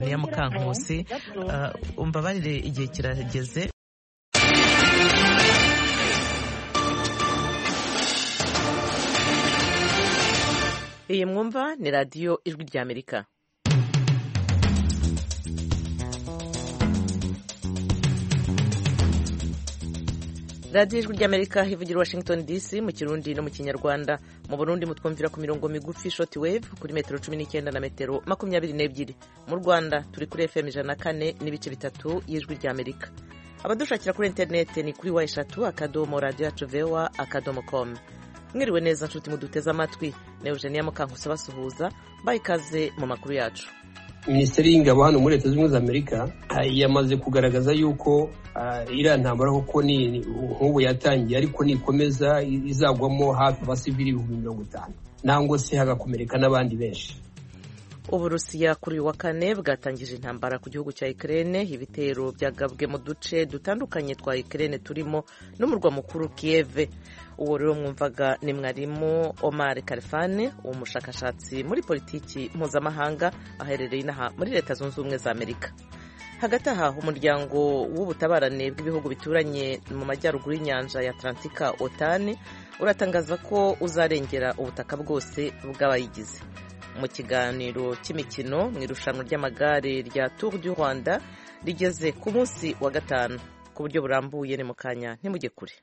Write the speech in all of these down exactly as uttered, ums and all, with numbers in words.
niya Mukankusi umbabarire igihe kirageze. Iyi mwumva ni radiyo Ijwi ry'Amerika. radiyo Ijwi ry'Amerika ivugira Washington D C mu Kirundi no mu Kinyarwanda. Mu Burundi mutwumvira ku mirongo migufi short wave kuri metero cumi n'icyenda na metero makumyabiri n'ebyiri. Mu Rwanda turi kuri F M ijana na kane n'ibice bitatu y'Ijwi ry'Amerika. Abadushakira kuri internet ni kuri wa eshatu akadomo radio yacu voa akadomo com. Mwiriwe neza nshuti muduteze amatwi, ne Eugenia Mukankusi basuhuza, bayikaze mu makuru yacu. Minisiteri y'Ingabo hano muri Leta Zunze Ubumwe za Amerika yamaze kugaragaza yuko uh, iriya ntambara koko ni nk'ubu yatangiye, ariko nikomeza izagwamo hafi abasivili ibihumbi mirongo itanu, nangwa se hagakomereka n'abandi benshi. Uburusiya kuri uyu wa kane bwatangije intambara ku gihugu cya Ukraine. Ibitero byagabwe mu duce dutandukanye twa Ukraine turimo n'umurwa mukuru Kiev. Uwo rero mwumvaga ni mwarimu Omar Karfane, umushakashatsi muri politiki mpuzamahanga aherereye inaha muri Leta Zunze Ubumwe za Amerika. Hagati aha umuryango w'ubutabarane bw'ibihugu bituranye mu majyaruguru y'inyanja ya Atlantika OTAN uratangaza ko uzarengera ubutaka bwose bw'abayigize. Mu kiganiro cy'imikino mu irushanwa ry'amagare rya Tour du Rwanda rigeze ku munsi wa gatanu ku buryo burambuye, ni mu kanya ntimujye kure.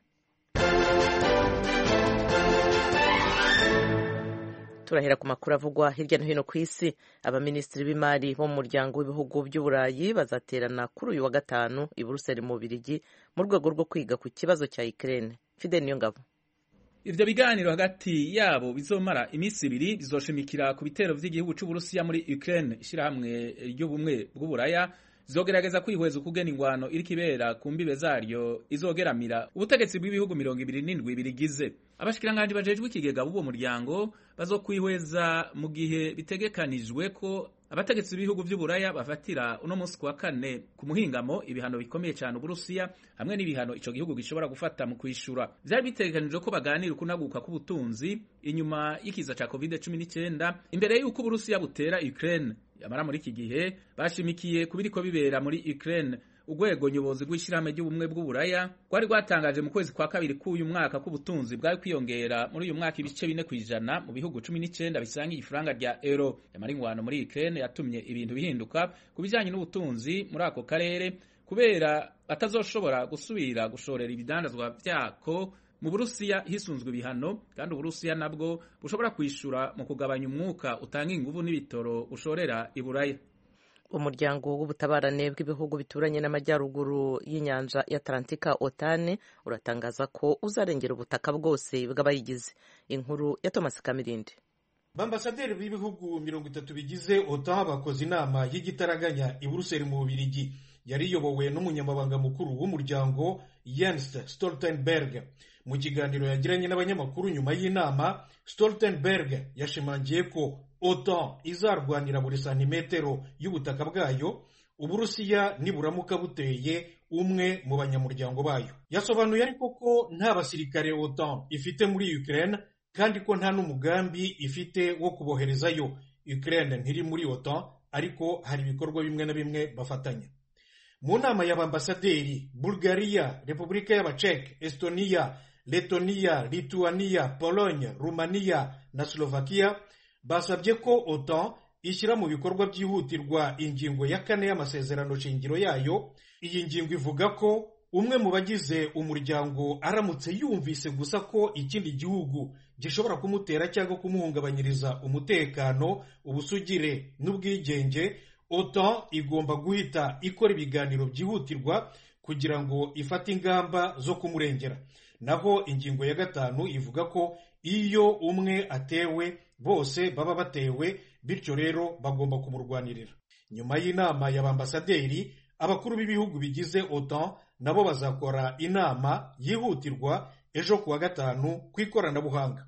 Turahera ku makuru avugwa hirya no hino ku isi. Abaminisitiri b'imari bo mu muryango w'ibihugu by'Uburayi bazaterana kuri uyu wa gatanu i Buruseli mu Bubiligi mu rwego rwo kwiga ku kibazo cya Ukraine. Fidel Niyongabo. Ivyo biganiro hagati yabo bizomara iminsi ibiri bizoshimikira ku bitero vy'igihugu c'Uburusiya muri Ukraine. Ishirahamwe ry'ubumwe bw'Uburaya zogerageza kwihweza ukugena ingwano iri kibera ku mbibe zaryo izogeramira ubutegetsi bw'ibihugu mirongo ibiri n'indwi birigize. Abashikiranganje bajejwe ikigega b'uwo muryango bazokwihweza mu gihe bitegekanijwe ko abategetsi b'ibihugu by'Uburaya bafatira uno munsi kwa kane ku muhingamo ibihano bikomeye cyane Uburusiya hamwe n'ibihano ico gihugu gishobora gufata mu kwishura. Vyari bitegekanijwe ko baganira ukunaguka k'ubutunzi inyuma y'ikiza ca covid cumi n'icyenda imbere y'uko Uburusiya butera Ukraine. Yamara muri iki gihe bashimikiye kubiriko bibera muri Ukraine. Urwego nyobozi rw'ishirahamwe ry'ubumwe bw'Uburaya rwari rwatangaje mu kwezi kwa kabiri k'uyu mwaka k'ubutunzi bwari kwiyongera muri uyu mwaka ibice bine kw'ijana mu bihugu cumi n'icyenda bisangiye ifaranga rya euro. Yamara ingwano muri Ukraine yatumye ibintu bihinduka ku bijanye n'ubutunzi muri ako karere kubera batazoshobora gusubira gushorera ibidandazwa vyako mu Burusiya hisunzwe ibihano, kandi Uburusiya nabwo bushobora kwishura mu kugabanya umwuka utanga inguvu n'ibitoro ushorera i Buraya. Umuryango w'ubutabarane bw'ibihugu bituranye n'amajyaruguru y'inyanja ya Atlantika OTAN uratangaza ko uzarengera ubutaka bwose bw'abayigize. Inkuru ya Thomas Kamirindi. Bambasaderi b'ibihugu mirongo itatu bigize OTAN bakoze inama y'igitaraganya i Buruseli mu Bubiligi. Yari iyobowe n'umunyamabanga mukuru w'umuryango Jens Stoltenberg. Mu kiganiro yagiranye n'abanyamakuru nyuma y'inama, Stoltenberg yashimangiye ko OTAN izarwanira buri santimetero y'ubutaka bwayo Uburusiya niburamuka buteye umwe mu banyamuryango bayo. Yasobanuye ariko ko nta basirikare OTAN ifite muri Ukraine kandi ko nta n'umugambi ifite wo kuboherezayo. Ukraine ntiri muri OTAN, ariko hari ibikorwa bimwe na bimwe bafatanya. Mu nama y'abambasaderi, Bulgaria, Repubulika y'Abachek, Estonia, Letonia, Lituania, Pologne, Rumania na Slovakia basabye ko OTAN ishyira mu bikorwa byihutirwa ingingo ya kane y'amasezerano shingiro yayo. Iyi ngingo ivuga ko umwe mu bagize umuryango aramutse yumvise gusa ko ikindi gihugu gishobora kumutera cyangwa kumuhungabanyiriza umutekano, ubusugire n'ubwigenge, OTAN igomba guhita ikora ibiganiro byihutirwa kugira ngo ifate ingamba zo kumurengera. Naho ingingo ya gatanu ivuga ko iyo umwe atewe bose baba batewe, bityo rero bagomba kumurwanirira. Nyuma y'inama y'abambasaderi, abakuru b'ibihugu bigize OTAN nabo bazakora inama yihutirwa ejo kuwa gatanu ku ikoranabuhanga.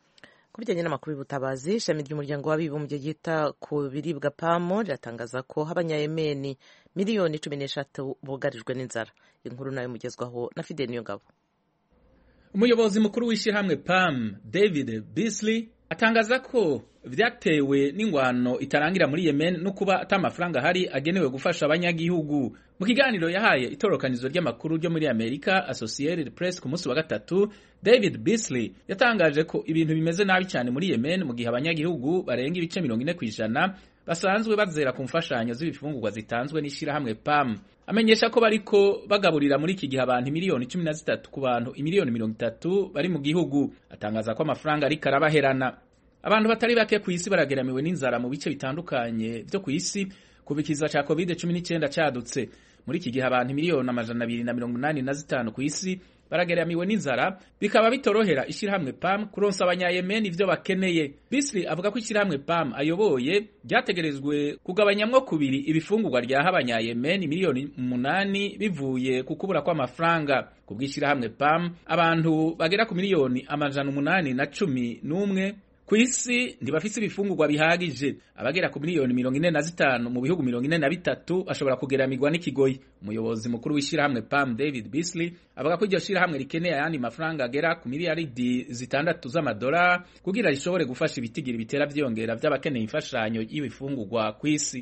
Ku bijyanye n'amakuru y'ubutabazi, ishami ry'umuryango w'abibumbye ryita ku biribwa PAM riratangaza ko abanyayemeni miliyoni cumi n'eshatu bugarijwe n'inzara. Inkuru nayo mugezwaho na Fidel Niyongabo. Umuyobozi mukuru w'ishirahamwe PAM David Beasley atangaza ko vyatewe n'ingwano itarangira muri Yemen no kuba atamafaranga hari agenewe gufasha abanyagihugu. Mu kiganiro yahaye itorokanizo ry'amakuru ryo muri Amerika Associated Press ku munsi wa gatatu, David Beasley yatangaje ko ibintu bimeze nabi cyane muri Yemen mu gihe abanyagihugu barenga ibice mirongo ine kw'ijana basanzwe bazera ku mfashanyo z'ibifungurwa zitanzwe n'ishirahamwe P A M. Amenyesha ko bariko bagaburira muri iki gihe abantu miliyoni cumi na zitatu ku bantu imiliyoni mirongo itatu bari mu gihugu. Atangaza ko amafaranga ariko arabaherana. Abantu batari bake ku isi barageramiwe n'inzara mu bice bitandukanye byo ku isi kuva ikiza ca covid cumi n'icyenda cadutse. Muri iki gihe abantu miliyoni amajana abiri na mirongo inani na zitanu ku isi barageramiwe n'inzara, bikaba bitorohera ishirahamwe P A M kuronsa abanyayemen ivyo bakeneye. Beasley avuga ko ishirahamwe P A M ayoboye ryategerezwe kugabanyamwo kubiri ibifungurwa ryaha abanyayemen miliyoni umunani bivuye ku kubura kw'amafaranga. Ku bw'ishirahamwe P A M abantu bagera ku miliyoni amajana umunani na cumi n'umwe ku isi ntibafise ibifungurwa bihagije. Abagera ku miliyoni mirongo ine na zitanu mu bihugu mirongo ine na bitatu bashobora kugeramirwa n'ikigoyi. Umuyobozi mukuru w'ishirahamwe P A M David Beasley avuga ko iryo shirahamwe rikeneye ayandi mafaranga agera ku miliyaridi zitandatu z'amadolari kugira rishobore gufasha ibitigiri bitera vyongera vy'abakeneye imfashanyo y'ibifungurwa ku isi.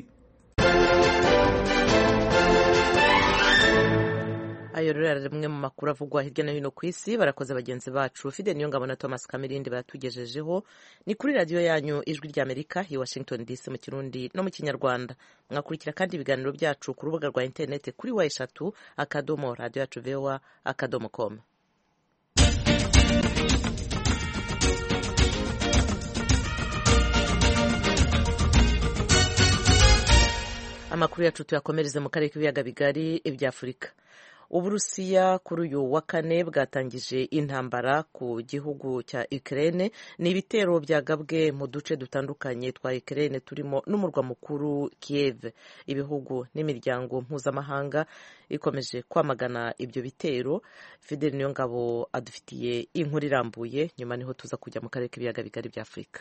Ayo rero ari rimwe mu makuru avugwa hirya no hino ku isi. Barakoze bagenzi bacu Fide Niyongabo na Thomas Kamirindi batugejejeho. Ni kuri radio yanyu Ijwi ry'Amerika i Washington D C mu Kirundi no mu Kinyarwanda. Mwakurikira kandi ibiganiro byacu ku rubuga rwa internet kuri wa eshatu akadomo radio yacu voa akadomo com. Amakuru yacu tuyakomereze mu karere k'ibiyaga bigari ibya Afurika. Uburusiya kuri uyu wa kane bwatangije intambara ku gihugu cya Ukraine. Ni ibitero byagabwe mu duce dutandukanye twa Ukraine turimo n'umurwa mukuru Kiev. Ibihugu n'imiryango mpuzamahanga ikomeje kwamagana ibyo bitero. Fidel Niyongabo adufitiye inkuru irambuye, nyuma niho tuza kujya mu karere k'ibiyaga bigari bya Afurika.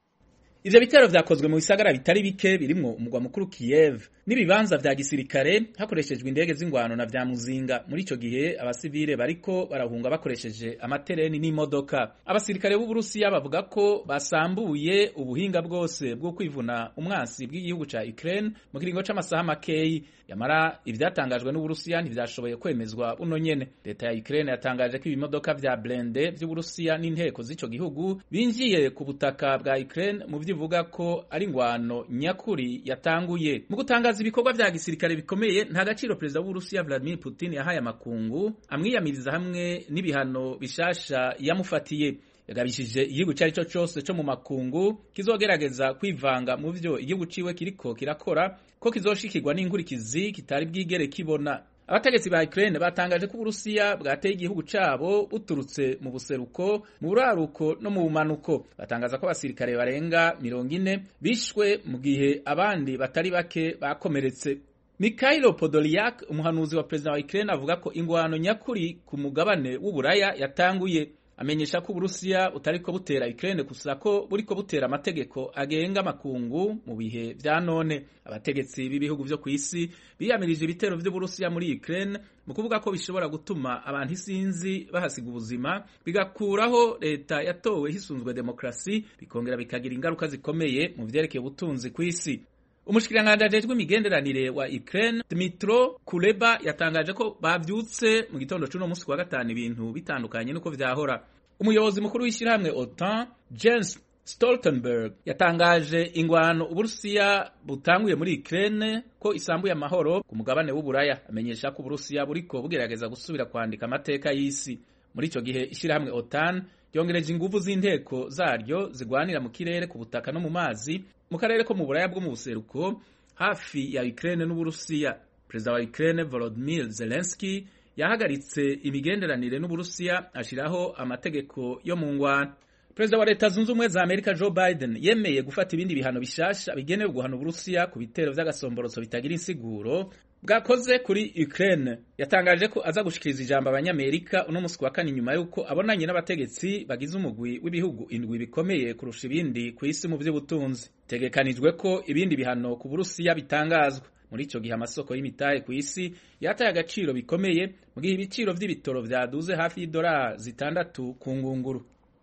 Ivyo bitero vyakozwe mu bisagara bitari bike birimwo umugwa mukuru Kiev n'ibibanza vya gisirikare hakoreshejwe indege z'ingwano na vya muzinga. Muri ico gihe abasivile bariko barahunga bakoresheje amatereni n'imodoka. Abasirikare b'u Burusiya bavuga ko basambuye ubuhinga bwose bwo kwivuna umwansi bw'igihugu ca Ukraine mu kiringo c'amasaha makeyi. Yamara ivyatangajwe n'u Burusiya ntivyashoboye kwemezwa buno nyene. Leta ya Ukraine yatangaje ko ibimodoka vya blende vy'u Burusiya n'inteko z'ico gihugu binjiye ku butaka bwa Ukraine mu ivuga ko ari ngwano nyakuri yatanguye. Mu gutangaza ibikorwa vya gisirikare bikomeye, nta gaciro Perezida w'u Burusiya Vladimir Putin yahaye amakungu amwiyamiriza hamwe n'ibihano bishasha yamufatiye. Yagabishije igihugu cari cyo cyose cyo mu makungu kizogerageza kwivanga mu vyo igihugu ciwe kiriko kirakora ko kizoshikirwa n'inkurikizi kitari bwigere kibona. Abategetsi ba Ukraine batangaje ko Uburusiya bwateye igihugu cabo buturutse mu buseruko, mu buraruko no mu bumanuko. Batangaza ko abasirikare barenga mirongo ine bishwe mu gihe abandi batari bake bakomeretse. Mikhailo Podolyak, umuhanuzi wa Perezida wa Ukraine, avuga ko ingwano nyakuri ku mugabane w'Uburaya yatanguye. Amenyesha ko Uburusiya butariko butera Ukraine gusa ko buriko butera amategeko agenga makungu mu bihe vya none. Abategetsi b'ibihugu vyo ku isi biyamirije ibitero vy'Uburusiya muri Ukraine mu kuvuga ko bishobora gutuma abantu isinzi bahasiga ubuzima, bigakuraho leta yatowe hisunzwe demokrasi, bikongera bikagira ingaruka zikomeye mu vyerekeye ubutunzi ku isi. Umushikiranganje ajejwe imigenderanire wa Ukraine Dmytro Kuleba yatangaje ko bavyutse mu gitondo c'uno musi wa gatanu ibintu bitandukanye nuko vyahora. Umuyobozi mukuru w'ishirahamwe OTAN Jens Stoltenberg yatangaje ingwano Uburusiya butanguye muri Ukraine ko isambuye amahoro ku mugabane w'Uburaya. Amenyesha ko Uburusiya buriko bugerageza gusubira kwandika amateka y'isi. Muri ico gihe ishirahamwe OTAN yongereje inguvu z'inteko zaryo zigwanira mu kirere, ku butaka no mu mazi mu karere ko mu Buraya bwo mu buseruko hafi ya Ukraine n'Uburusiya. Perezida wa Ukraine Volodymyr Zelensky yahagaritse imigenderanire n'Uburusiya ashiraho amategeko yo mu ngwano. Perezida wa Leta Zunze Ubumwe za Amerika Joe Biden yemeye gufata ibindi bihano bishasha bigenewe guhana Uburusiya ku bitero vy'agasomborotso bitagira insiguro bwakoze kuri Ukraine. Yatangaje ko aza gushikiriza ijambo abanyamerika uno musi wa kane nyuma yuko abonanye n'abategetsi bagize umugwi w'ibihugu indwi bikomeye kurusha ibindi ku isi mu vy'ubutunzi. Tegekanijwe ko ibindi bihano ku Burusiya bitangazwa. Muri ico gihe amasoko y'imitahe ku isi yataye agaciro bikomeye mu gihe ibiciro vy'ibitoro vyaduze hafi y'idolari zitandatu ku ngunguru.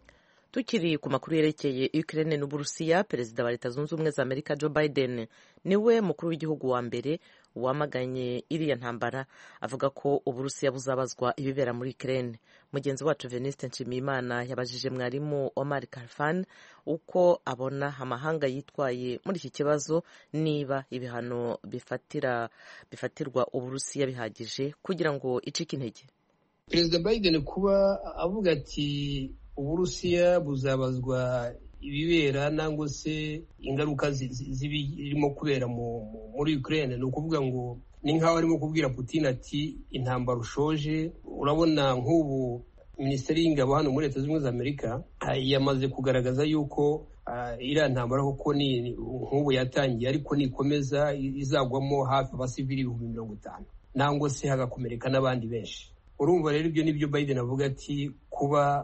Tukiri ku makuru yerekeye Ukraine n'Uburusiya, perezida wa Leta Zunze Ubumwe za Amerika Joe Biden niwe mukuru w'igihugu wa mbere wamaganye iriya ntambara, avuga ko Uburusiya buzabazwa ibibera muri Ukraine. Mugenzi wacu Veniste Nshimiyimana yabajije mwarimu Omar Karfan uko abona amahanga yitwaye muri iki kibazo, niba ibihano bifatira bifatirwa Uburusiya bihagije kugira ngo icike intege. Perezida Biden kuba avuga ati Uburusiya buzabazwa ibibera nangwa se ingaruka zirimo kubera muri Ukraine, ni ukuvuga ngo ni nk'aho arimo kubwira Putin ati intambara ushoje. Urabona nk'ubu minisiteri y'ingabo hano muri Leta Zunze Ubumwe za Amerika yamaze kugaragaza yuko iriya ntambara koko ni nk'ubu yatangiye, ariko nikomeza izagwamo hafi abasivili ibihumbi mirongo itanu nangwa se hagakomereka n'abandi benshi. Urumva rero ibyo nibyo Biden avuga ati kuba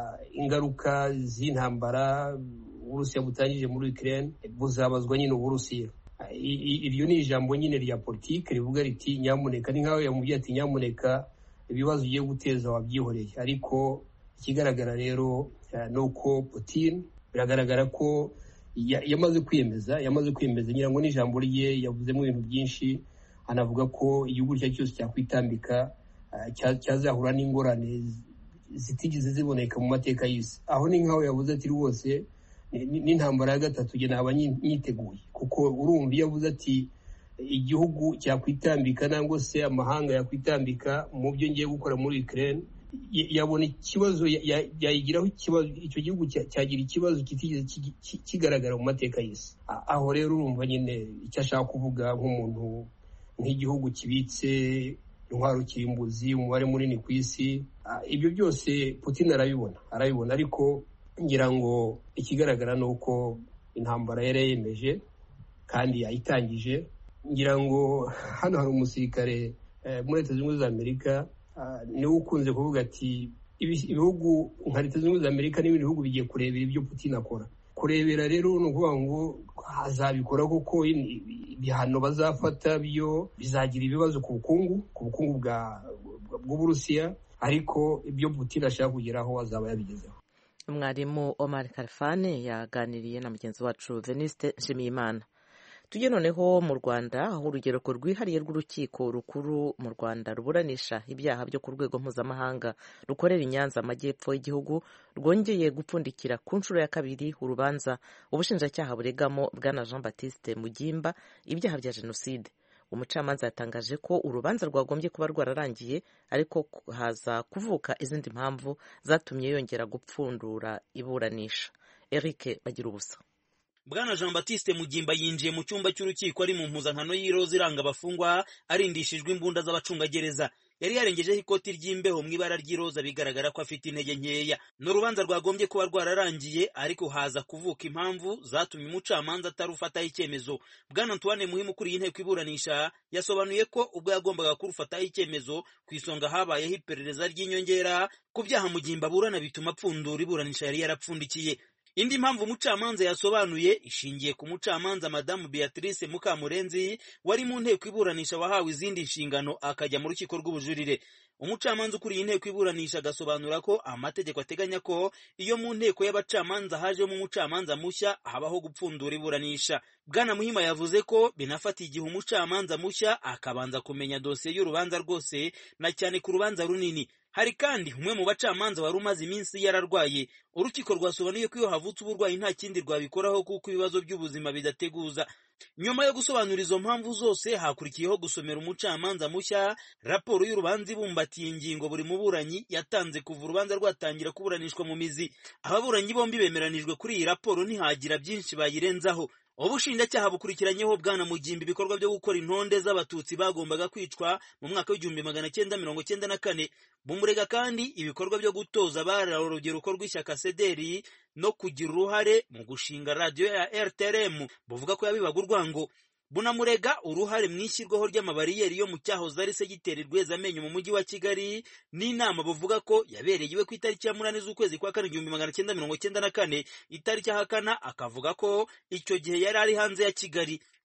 ingaruka z'intambara Uburusiya butangije muri Ukraine buzabazwa nyine Uburusiya. Iryo ni ijambo nyine rya politike rivuga riti nyamuneka, ni nkaho yamubwiye ati nyamuneka ibibazo ugiye guteza wabyihoreye. Ariko ikigaragara rero ni uko Putin biragaragara ko yamaze kwiyemeza yamaze kwiyemeza ngira ngo n'ijambo rye yavuzemo ibintu byinshi, anavuga ko igihugu cye cyose cyakwitambika cyazahura n'ingorane zitigeze ziboneka mu mateka y'isi. Aho ni nkaho yavuze ati rwose n'intambara ya gatatu jye naba nyiteguye, kuko urumva iyo avuze ati igihugu cyakwitambika nangwa se amahanga yakwitambika mu byo ngiye gukora muri Ukraine, yabona ikibazo yayigiraho ikibazo, icyo gihugu cyagira ikibazo kitigeze kigaragara mu mateka y'isi. Aho rero urumva nyine icyo ashaka kuvuga nk'umuntu nk'igihugu kibitse intwaro kirimbuzi, umubare munini ku isi. Ibyo byose Putin arabibona arabibona ariko ngira ngo ikigaragara ni uko intambara yari yemeje kandi yayitangije. Ngira ngo hano hari umusirikare muri Leta Zunze Ubumwe za Amerika niwe ukunze kuvuga ati ibihugu nka Leta Zunze Ubumwe za Amerika n'ibindi bihugu bigiye kurebera ibyo Putin akora. Kurebera rero ni ukuvuga ngo hazabikora kuko ibihano bazafata byo bizagira ibibazo ku bukungu ku bukungu bw'Uburusiya, ariko ibyo Putin ashaka kugeraho azaba yabigezeho. Mwarimu Omar Karfane yaganiriye na mugenzi wacu Veniste Nshimiyimana. Tujye noneho mu Rwanda, aho urugereko rwihariye rw'urukiko rukuru mu Rwanda ruburanisha ibyaha byo ku rwego mpuzamahanga rukorera i Nyanza amajyepfo y'igihugu rwongeye gupfundikira ku nshuro ya kabiri urubanza ubushinjacyaha buregamo bwana Jean Baptiste Mugimba ibyaha bya jenoside. Umucamanza yatangaje ko urubanza rwagombye kuba rwararangiye, ariko haza kuvuka izindi mpamvu zatumye yongera gupfundura iburanisha. Eric Bagira ubusa. Bwana Jean Baptiste Mugimba yinjiye mu cyumba cy'urukiko ari mu mpuzankano y'iroza iranga abafungwa, arindishijwe imbunda z'abacungagereza. Yari yarengejeho ikoti ry'imbeho mu ibara ry'iroza, bigaragara ko afite intege nkeya. N'urubanza rwagombye kuba rwararangiye, ariko haza kuvuka impamvu zatumye umucamanza atarufataho icyemezo. Bwana Antoine Muhimu ukuriye inteko iburanisha yasobanuye ko ubwo yagombaga kurufataho icyemezo ku isonga habayeho iperereza ry'inyongera ku byaha Mugimba aburana bituma apfundura iburanisha yari yarapfundikiye. Indi mpamvu umucamanza yasobanuye ishingiye ku mucamanza Madamu Beatrice Mukamurenzi wari mu nteko iburanisha wahawe izindi nshingano akajya mu rukiko rw'ubujurire. Umucamanza ukuriye inteko iburanisha agasobanura ko amategeko ateganya ko iyo mu nteko y'abacamanza hajemo umucamanza mushya habaho gupfundura iburanisha. Bwana Muhima yavuze ko binafata igihe umucamanza mushya akabanza kumenya dosiye y'urubanza rwose, na cyane ku rubanza runini. Hari kandi umwe mu bacamanza wari umaze iminsi yararwaye. Urukiko rwasobanuye ko iyo havutse uburwayi nta kindi rwabikoraho kuko ibibazo by'ubuzima bidateguza. Nyuma yo gusobanura izo mpamvu zose, hakurikiyeho gusomera umucamanza mushya raporo y'urubanza ibumbatiye ingingo buri muburanyi yatanze kuva urubanza rwatangira kuburanishwa mu mizi. Ababuranyi bombi bemeranijwe kuri iyi raporo, ntihagira byinshi bayirenzaho. Ubushinjacyaha bukurikiranyeho Bwana Mugimba ibikorwa byo gukora intonde z'abatutsi bagombaga kwicwa mu mwaka w'igihumbi magana cyenda mirongo cyenda na kane. Bumurega kandi ibikorwa byo gutoza abari urubyiruko rw'ishyaka Sederi no kugira uruhare mu gushinga radiyo ya R T L M, buvuga ko yabibaga urwango. Bunamurega uruhare mu ishyirwaho ry'amabariyeri yo mu cyahoze ari segiteri Rwezamenyo mu mujyi wa Kigali, n'inama buvuga ko yabereye iwe ku itariki ya munani z'ukwezi kwa kane igihumbi magana cyenda mirongo cyenda na kane. Itariki ahakana akavuga ko icyo gihe yari ari hanze ya Kigali.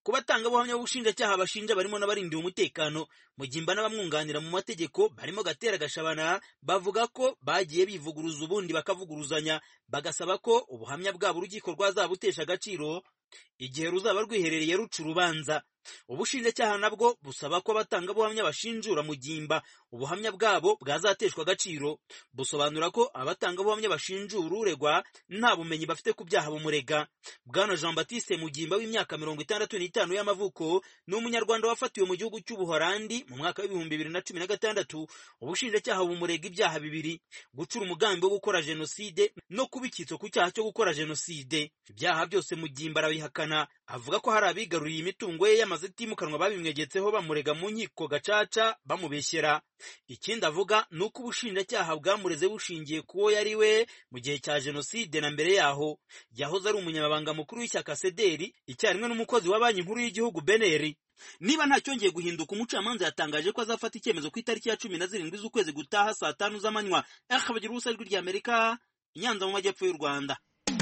ku batangabuhamya b'ubushinjacyaha bashinja barimo n'abarindiye umutekano. Mugimba n'abamwunganira mu mategeko barimo Gatera Gashabana bavuga ko bagiye bivuguruza ubundi bakavuguruzanya, bagasaba ko ubuhamya bwabo urukiko rwazabutesha agaciro igihe ruzaba rwiherereye ruca urubanza. Ubushinjacyaha nabwo busaba ko abatangabuhamya bashinjura Mugimba ubuhamya bwabo bwazateshwa agaciro. Busobanura ko abatangabuhamya bashinjura uregwa nta bumenyi bafite ku byaha bumurega. Bwana Jean Baptiste Mugimba w'imyaka mirongo itandatu n'itanu y'amavuko ni umunyarwanda wafatiwe mu gihugu cy'Ubuholandi mu mwaka w'ibihumbi bibiri na cumi na gatandatu. Ubushinjacyaha bumurega ibyaha bibiri: gucura umugambi wo gukora jenoside no kuba icyitso ku cyaha cyo gukora jenoside. Ibyaha byose Mugimba arabihakana, avuga ko hari abigaruriye imitungo ye yamaze itimukanwa babimwegetseho bamurega mu nkiko gacaca bamubeshyera. Ikindi avuga ni uko ubushinjacyaha bwamureze bushingiye kuwo yari we mu gihe cya jenoside na mbere yaho. Yahoze ari umunyamabanga mukuru w'ishyaka Sederi icyarimwe n'umukozi wa banki nkuru y'igihugu Beneri. Niba nta cyongeye guhinduka, umucamanza yatangaje ko azafata icyemezo ku itariki ya cumi na zirindwi z'ukwezi gutaha saa tanu z'amanywa. Akabagira ubusa ijwi rya Amerika, Nyanza mu majyepfo y'u Rwanda.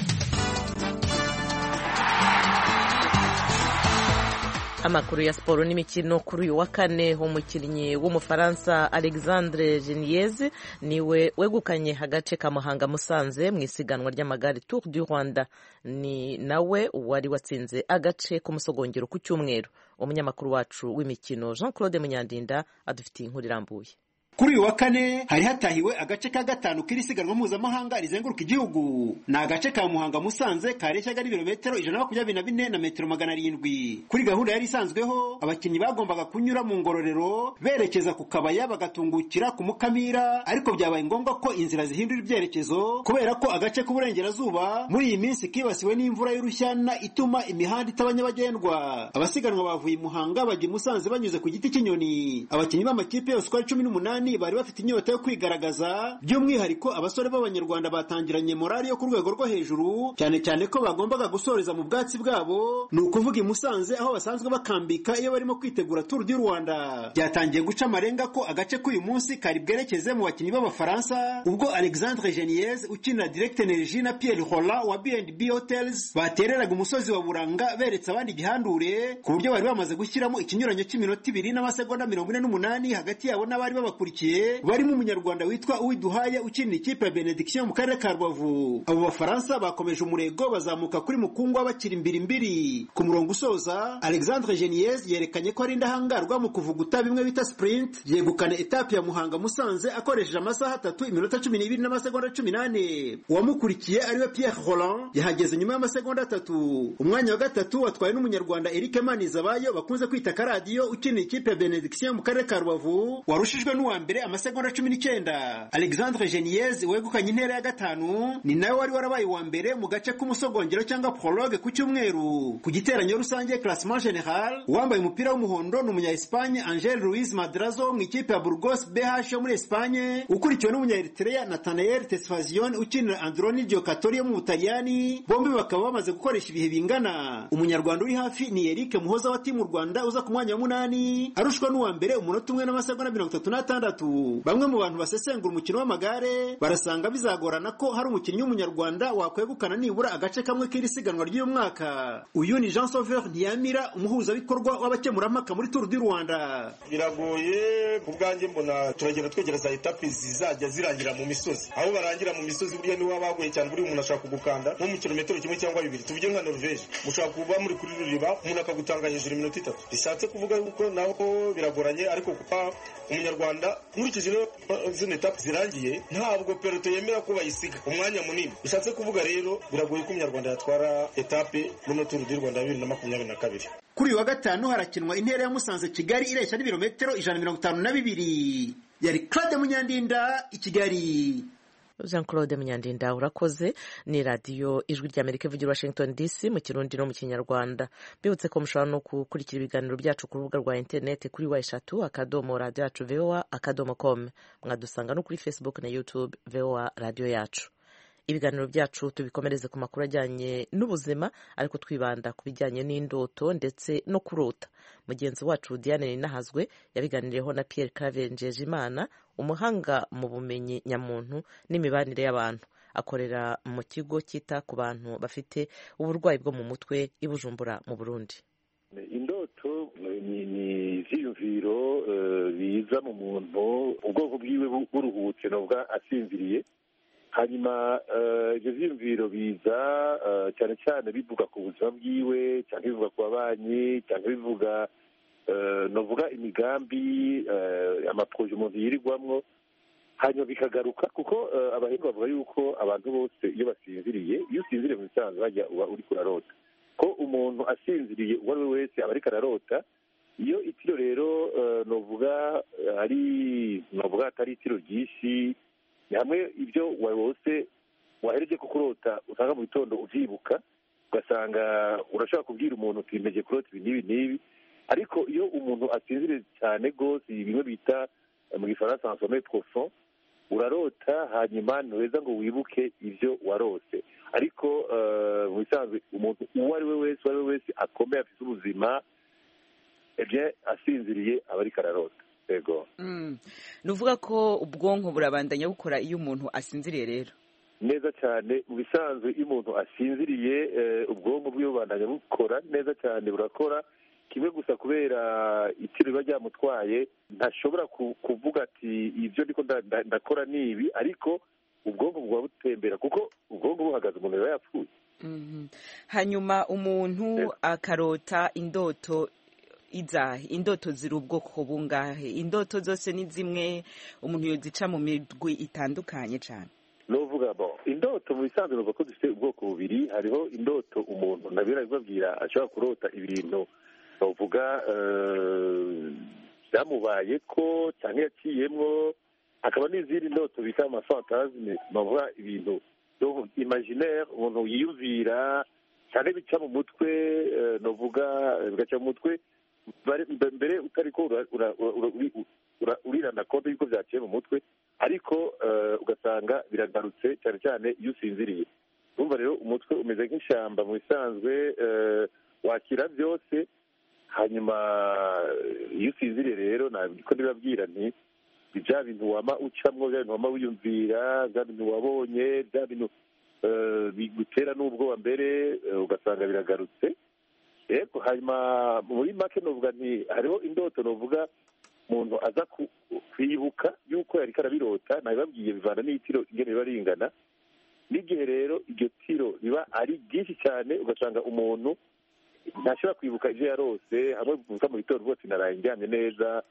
Amakuru ya siporo n'imikino kuri uyu wa kane, umukinnyi w'umufaransa Alexandre Geniez niwe wegukanye agace ka Muhanga Musanze mu isiganwa ry'amagare Tour du Rwanda. Ni nawe wari watsinze agace k'umusogongero ku cyumweru. Umunyamakuru wacu w'imikino Jean Claude Munyandinda adufitiye inkuru irambuye. Kuri uyu wa kane hari hatahiwe agace ka gatanu k'irisiganwa mpuzamahanga rizenguruka igihugu. Ni agace ka Muhanga Musanze kareshyaga ari ibirometero ijana na makumyabiri na bine na metero magana arindwi. Kuri gahunda yari isanzweho, abakinnyi bagombaga kunyura mu Ngororero berekeza ku Kabaya bagatungukira ku Mukamira, ariko byabaye ngombwa ko inzira zihindura ibyerekezo kubera ko agace k'uburengerazuba muri iyi minsi kibasiwe n'imvura y'urushyana ituma imihanda itaba nyabagendwa. Abasiganwa bavuye Muhanga bajya Musanze banyuze ku giti cy'inyoni. Abakinnyi b'amakipe yose uko cumi n'umunani bari bafite inyota yo kwigaragaza, by'umwihariko abasore b'abanyarwanda batangiranye morali yo ku rwego rwo hejuru, cyane cyane ko bagombaga gusoreza mu bwatsi bwabo, ni ukuvuga i Musanze aho basanzwe bakambika iyo barimo kwitegura Tour du Rwanda. Byatangiye guca amarenga ko agace k'uyu munsi kari bwerekeze mu bakinnyi b'Abafaransa, ubwo Alexandre Geniez ukinira Direct Energie na Pierre Roland wa B and B Hotels batereraga umusozi wa Buranga beretse abandi gihandure, ku buryo bari bamaze gushyiramo ikinyuranyo cy'iminota ibiri n'amasegonda mirongo ine n'umunani hagati yabo n'abari babakurikiye, barimo umunyarwanda witwa Uwiduhaye ukinira ikipe ya Benediction mu karere ka Rubavu. Abo Bafaransa bakomeje umurego bazamuka kuri Mukungwa bakiri imbiri mbiri. Ku murongo usoza, Alexandre Geniez yerekanye ko ari indahangarwa mu kuvuguta bimwe bita sprint, yegukana etape ya Muhanga Musanze akoresheje amasaha atatu iminota cumi n'ibiri n'amasegonda cumi n'ane. Uwamukurikiye ariwe Pierre Roland yahageze nyuma y'amasegonda atatu. Umwanya wa gatatu watwaye n'umunyarwanda Eric Manizabayo bakunze kwita Karadiyo ukinira ikipe ya Benediction mu karere ka Rubavu, warushijwe n'uwa mbere amasegonda cumi n'icyenda. Alexandre Geniez wegukanye intera ya gatanu ni nawe wari warabaye wa mbere mu gace k'umusogongero cyangwa prologue ku cyumweru. Ku giteranyo rusange classement general, uwambaye umupira w'umuhondo ni umunya-Espagne Angel Ruiz Madrazo mu ikipe ya Burgos B H yo muri Espagne, ukurikiwe n'umunya-Eritrea Nathanael Tesfazion ukinira Androni Giocatori yo mu Butaliyani. Bombi bakaba bamaze gukoresha ibihe bingana. Umunyarwanda uri hafi ni Eric Muhoza wa timu Rwanda uza ku mwanya wa munani arushwa n'uwa mbere umunota umwe n'amasegonda mirongo itatu n'atandatu. Bamwe mu bantu basesengura umukino w'amagare barasanga bizagorana ko hari umukinnyi w'umunyarwanda wakwegukana nibura agace kamwe k'iri siganwa ry'uyu mwaka. Uyu ni Jean Sauveur Ntiyamira, umuhuzabikorwa w'abakemurampaka muri Tour du Rwanda. Biragoye ku bwanjye, mbona turagenda twegereza etape zizajya zirangira mu misozi. Aho barangira mu misozi burya niho bagoye cyane, buri umuntu ashaka kugukanda nko mu kilometero kimwe cyangwa bibiri. Tuvuge nka Norvège, mushaka kuba muri kuri Ruriba umuntu akagutanga hejuru iminota itatu. Bishatse kuvuga yuko naho biragoranye, ariko kupa umunyarwanda nkurikije zino etape zirangiye ntabwo peloto yemera ko bayisiga umwanya munini. Bishatse kuvuga rero biragoye ko umunyarwanda yatwara etape muri Tour du Rwanda bibiri na makumyabiri na kabiri. Kuri uyu wa gatanu harakinwa intera ya Musanze Kigali ireshya n'ibirometero ijana na mirongo itanu na bibiri. Yari Claude Munyandinda i Kigali. Jean Claude Munyandinda urakoze. Ni radio Ijwi ry'Amerika ivugira Washington D C mu Kirundi no mu Kinyarwanda. Bibutse ko mushobora no gukurikira ibiganiro byacu ku rubuga rwa internet kuri wa eshatu akadomo radio yacu V O A akadomo com. Mwadusanga no kuri Facebook na YouTube V O A radio yacu. Ibiganiro byacu tubikomereze ku makuru ajyanye n'ubuzima, ariko twibanda ku bijyanye n'indoto ndetse no kurota. Mugenzi wacu Diane Ninahazwe yabiganiriyeho na Pierre Claver Njejimana, umuhanga mu bumenyi nyamuntu n'imibanire y'abantu. Akorera mu kigo cyita ku bantu bafite uburwayi bwo mu mutwe i Bujumbura mu Burundi. indoto ni ivyiyumviro biza mu muntu ubwoko bwiwe buruhutse nubwo asinziriye, hanyuma ivyo vyiyumviro biza cyane cyane bivuga ku buzima bwiwe cyangwa bivuga ku babanyi cyangwa bivuga novuga imigambi amaproje umuntu yirirwamwo, hanyuma bikagaruka kuko abahinga bavuga yuko abantu bose iyo basinziriye, iyo usinziriye mu bisanzwe bajya uba uriko urarota, ko umuntu asinziriye uwo ari we wese aba ariko ararota. Iyo itiro rero novuga ari novuga atari itiro ryinshi, ni hamwe ibyo wose wahereje ko kurota usanga mu gitondo uvyibuka, ugasanga urashobora kubwira umuntu uti mpeje kurota ibi n'ibi n'ibi. Ariko iyo umuntu asinziriye cyane rwose, bimwe bita mu gifaransa un sommeil profond, urarota hanyuma ntuheza ngo wibuke ibyo warose. Ariko mu bisanzwe umuntu uwo ari we wese uwo ari we wese akomeye afite ubuzima ebye asinziriye aba ariko ararota. Yego. Ni uvuga ko ubwonko burabandanya bukora iyo umuntu asinziriye rero? Neza cyane, mu bisanzwe iyo umuntu asinziriye ubwonko bwiwe bubandanya bukora neza cyane, burakora kimwe gusa kubera itiro riba ryamutwaye ntashobora kuvuga ati ibyo ndiko ndakora ni ibi, ariko ubwonko buba butembera kuko ubwonko buhagaze umuntu yaba yapfuye. Hanyuma umuntu akarota indoto izahe? Indoto ziri ubwoko bungahe? Indoto zose ni zimwe umuntu yozica mu midwi itandukanye cyane? Novuga bo indoto mu bisanzwe nuko ko zifite ubwoko bubiri. Hariho indoto umuntu nabira bibabwira ashobora kurota ibintu bavuga byamubaye ko cyangwa yaciyemwo, hakaba n'izindi ndoto bita amafantasme, bavuga ibintu imaginaire umuntu yiyumvira cyane bica mu mutwe, novuga bigaca mu mutwe mbere utariko urirana konte yuko byaciye mu mutwe, ariko ugasanga biragarutse cyane cyane iyo usinziriye. Urumva rero umutwe umeze nk'ishyamba mu bisanzwe, wakira byose, hanyuma iyo usinziriye rero niko ndibabwira nti bya bintu wama ucamwo, bya bintu wama wiyumvira, bya bintu wabonye, bya bintu bigutera n'ubwoba mbere ugasanga biragarutse. Yego, hanyuma muri make novuga nti hariho indoto novuga umuntu aza kwibuka yuko yariko arabirota, nabibabwiye bivana n'itiro ingene biba ringana, n'igihe rero iryo tiro riba ari ryinshi cyane ugasanga umuntu ntashobora kwibuka ivyo yarose, hamwe bivuga mu gitondo rwose naraye njyanye neza,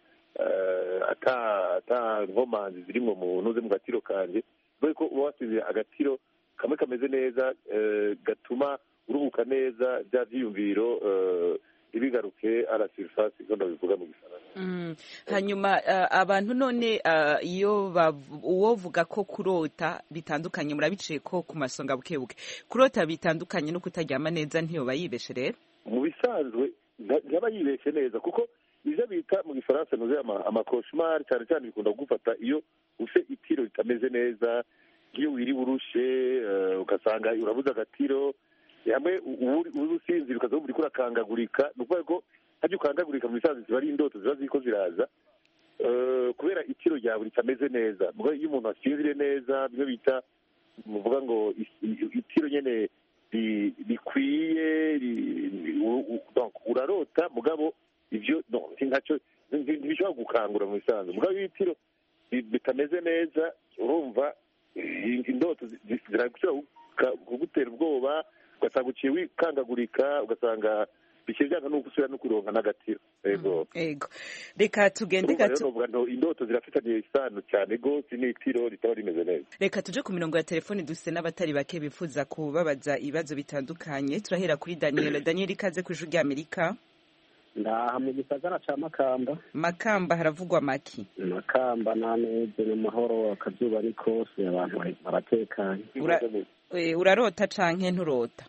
ata nkomanzi zirimwo mu ntuze mu gatiro kanje, kubera ko uba wasize agatiro kamwe kameze neza gatuma uruhuka neza, bya vyiyumviro ibigaruke à la surface iko ndabivuga mu gifaransa. Hanyuma abantu none iyo uwovuga ko kurota bitandukanye, murabiciye ko ku masonga bukebuke, kurota bitandukanye no kutaryama neza ntiyoba yibeshe rero? Mu bisanzwe ntaba yibeshe neza, kuko ivyo bita mu gifaransa nuze amakoshmar cyane cyane bikunda kugufata iyo ufite itiro ritameze neza, iyo wiri burushe ugasanga urabuze agatiro, hamwe uri usinzira ukaza uri kurakangagurika. Ni ukuvuga ko hajya ukangagurika mu bisanzwe ziba ari indoto ziba ziriko ziraza kubera itiro ryawe ritameze neza. Muga iyo umuntu asinzire neza, bimwe bita muvuga ngo itiro nyene bikwiye, urarota mugabo ivyo ntacyo ntibishobora gukangura mu bisanzwe. Mugabo iyo itiro bitameze neza, urumva indoto zirashobora kugutera ubwoba, ugasanga uciye wikangagurika, ugasanga bikijyana no gusubira no kuronka n'agatiro. Yego, yego, reka tugende gato. Indoto zirafitanye isano cyane gose n'itiro ritaba rimeze neza. Reka tuje ku mirongo ya telefoni dufite n'abatari bake bifuza kubabaza ibibazo bitandukanye. Turahera kuri Daniel. Daniel, ikaze ku ijwi ry'Amerika. Ndaha mu gisagara ca Makamba. Makamba haravugwa maki? Makamba naneze mu mahoro, akazuba ni kose, abantu baratekanye. Urarota canke nturota?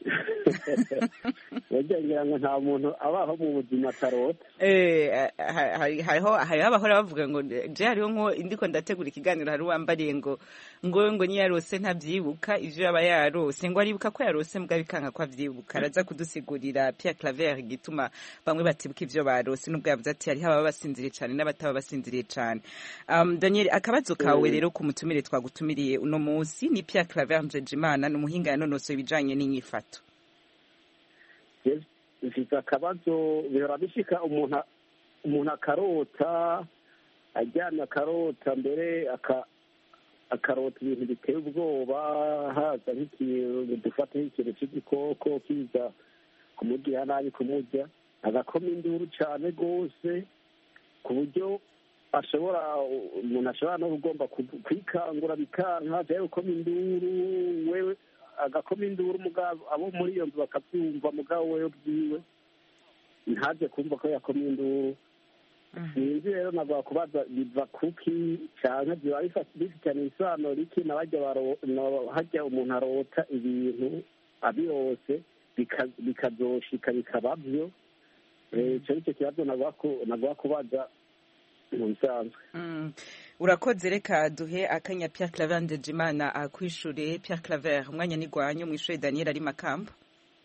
Yagira ngo nta muntu abaho mu buzima atarota. Eh, hariho hariho abahora bavuga ngo je hariho nko indiko ndategura ikiganiro, hari uwambariye ngo ngo ngo niyarose ntavyibuka ivyo yaba yarose, ngo aribuka ko yarose mbwa bikanka ko avyibuka. Araza kudusigurira Pierre Claver igituma bamwe batibuka ivyo barose, nubwo yavuze ati hari haba basinziriye cyane n'abataba basinziriye cyane. Um, Daniel, akabazo kawe rero ku mutumire twagutumiriye uno munsi ni Pierre Claver Njejimana, n'umuhinga yanonosoye ibijanye n'inyifato. bifite akabazo bihora bishika umuntu umuntu akarota ajyana akarota mbere akarota ibintu biteye ubwoba haza nk'ikintu dufata nk'ikintu cy'igikoko kiza kumugirira nabi kumurya agakoma induru cyane rwose ku buryo ashobora umuntu ashobora no ugomba kwikangura bikanka cyangwa gukoma induru wewe agakoma induru mugabo abo muri iyo nzu bakabyumva mugabo wewe bwiwe ntaje kumva ko yakoma induru sinzi rero nagomba kubaza biva kuki cyane biba bifitanye isano riki n'abajya hajya umuntu arota ibintu abirose bikazoshika bikaba byo icyo nicyo kibazo nagomba kubaza mu bisanzwe. Urakoze, reka duhe akanya Pierre Claver Ndejimana akwishure. Pierre Claver, umwanya ni gwanyu mwishure Daniel ari Makamba.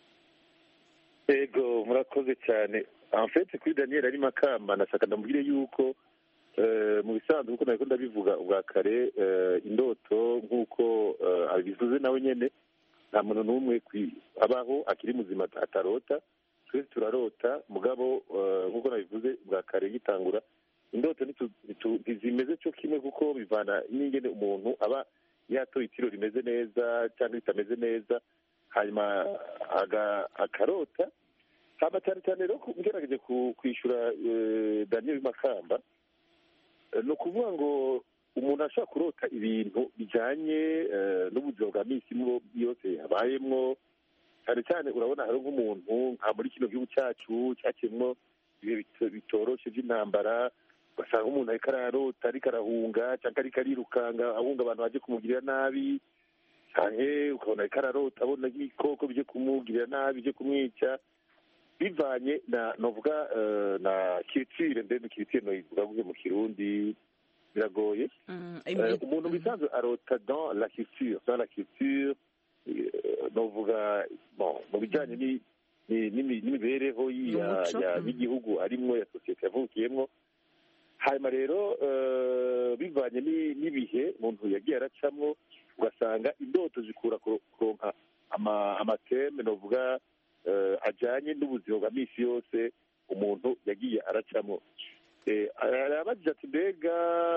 Ego murakoze cyane. En fait kuri Daniel ari Makamba nashaka ndamubwire yuko mu bisanzwe uko nako ndabivuga ubwa kare indoto nk'uko abivuze nawe nyene nta muntu n'umwe abaho akiri muzima atarota, twese turarota mugabo nk'uko nabivuze ubwa kare gitangura indoto ntizimeze cyo kimwe kuko bivana n'ingene umuntu aba yatoye itiro rimeze neza cyangwa ritameze neza hanyuma akarota hama cyane cyane rero ngerageje kwishyura Daniel Makamba ni ukuvuga ngo umuntu ashobora kurota ibintu bijyanye n'ubuzima bwa minsi yose yabayemwo cyane cyane urabona hari nk'umuntu nka muri kino gihugu cyacu cyakemwo ibihe bitoroshe by'intambara ugasanga umuntu ariko ararota ariko arahunga cyangwa ariko arirukanga ahunga abantu baje kumugirira nabi cyane ukabona ariko ararota abona nk'ibikoko bije kumugirira nabi bije kumwica bivanye na novuga na culture ndende culture no ivuga guhe mu Kirundi biragoye umuntu bisanzwe arota dans la culture dans la culture novuga bon mu bijyanye ni n'imibereho y'igihugu arimwo ya sosiyete yavukiyemwo hanyuma rero bivanye n'ibihe umuntu yagiye aracamwo ugasanga indoto zikura kuronka amateme novuga ajyanye n'ubuzima bwa minsi yose umuntu yagiye aracamwo arabagize ati mbega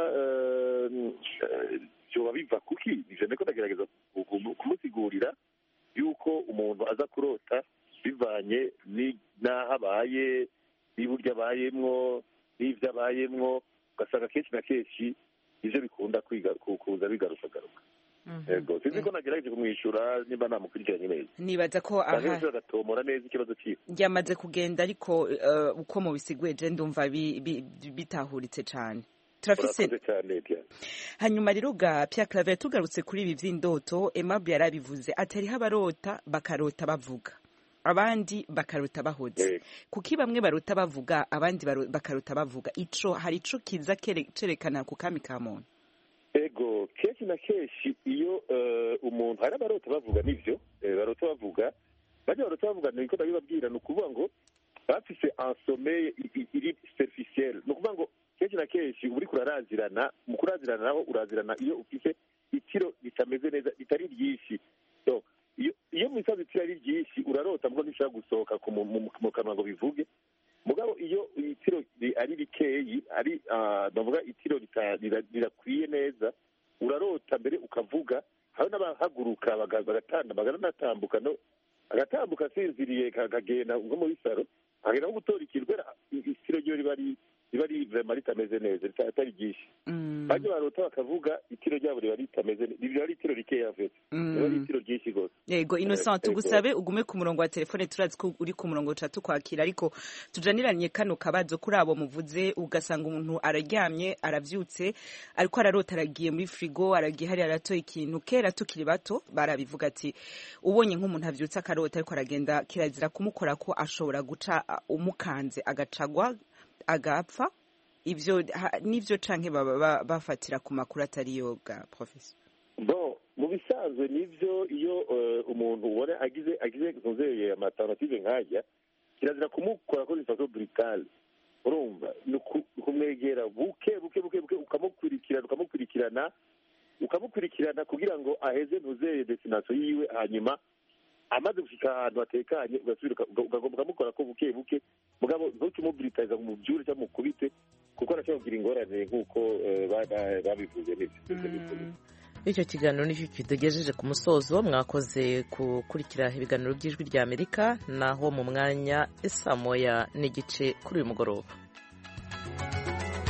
byoba biva kuki ivyo niko ndagerageza kumusigurira yuko umuntu aza kurota bivanye n'aho abaye n'iburyo abayemwo n'ivyo abayemwo ugasanga kenshi na kenshi ivyo bikunda kuza bigarukagaruka. Ego sinzi ko nagerageje kumwishyura niba namukurikiranye neza. Nibaza ko aha agatomora neza ikibazo cyiwe yamaze kugenda ariko uko mubisiguye je ndumva bitahuritse cyane. Turafise hanyuma rero ga Pierre Claver tugarutse kuri ibi vy'indoto Aimable yarabivuze atari habarota bakarota bavuga abandi bakarota bahoze kuki bamwe barota bavuga abandi bakarota bavuga ico hari ico kiza cerekana ku kami ka muntu. Ego kenshi na kenshi iyo umuntu hari abarota bavuga nivyo barota bavuga bajya barota bavuga niko ndabibabwira ni ukuvuga ngo bafise un sommeil iri superficiel ni ukuvuga ngo kenshi na kenshi uri kurarazirana mu kurazirana naho urazirana iyo ufise itiro ritameze neza ritari ryinshi so iyo iyo misazi itiro ari ryinshi urarota mbwo ntishaka gusohoka mu kanwa ngo bivuge mugabo iyo itiro ari rikeyi ari ndavuga itiro rirakwiye neza urarota mbere ukavuga hari n'abahaguruka bagatanda baganatambuka no agatambuka asinziriye kagenda nko muri saro agenda nko gutora ikirwera itiro ryo riba riba riba ritameze neza atari ryinshi bajya barota bakavuga itiro ryabo riba ritameze riba ari itiro rikeya afite riba ari itiro ryinshi gose. Yego Innocent tugusabe ugume ku murongo wa telefone turazi ko uri ku murongo uca kwakira ariko tujaniranye kano kabazo kuri abo muvuze ugasanga umuntu araryamye aravyutse ariko ararota aragiye muri frigo aragiye hari aratoye ikintu kera tukiri bato barabivuga ati ubonye nk'umuntu avyutse akarota ariko aragenda kirazira kumukora ko ashobora guca umukanze agacagwa agapfa ivyo nivyo canke baba bafatira ku makuru atari yoga professor. Bon mu bisanzwe nivyo iyo umuntu ubona agize agize nzeye amatarnative nkajya kirazira kumukora ko bifaso brutal urumva kumwegera buke buke buke buke ukamukurikirana ukamukurikirana ukamukurikirana kugira ngo aheze ntuzeye destination yiwe hanyuma amaze gushika ahantu hatekanye ugasubira ugagomba mukora ko buke buke mugabo ntukimubiritaza mu byure cyangwa mukubite kuko arashobora kugira ingorane nk'uko babivuze neza. Icyo kiganiro nicyo kidugejeje ku musozo. Mwakoze gukurikira ibiganiro by'Ijwi ry'Amerika, naho mu mwanya isa moya n'igice kuri uyu mugoroba.